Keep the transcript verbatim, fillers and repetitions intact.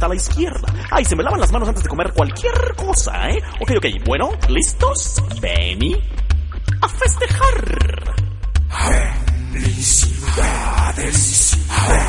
a la izquierda. Ay, se me lavan las manos antes de comer cualquier cosa, ¿eh? Ok, ok, bueno, ¿listos? Benny, a festejar. Felicidades.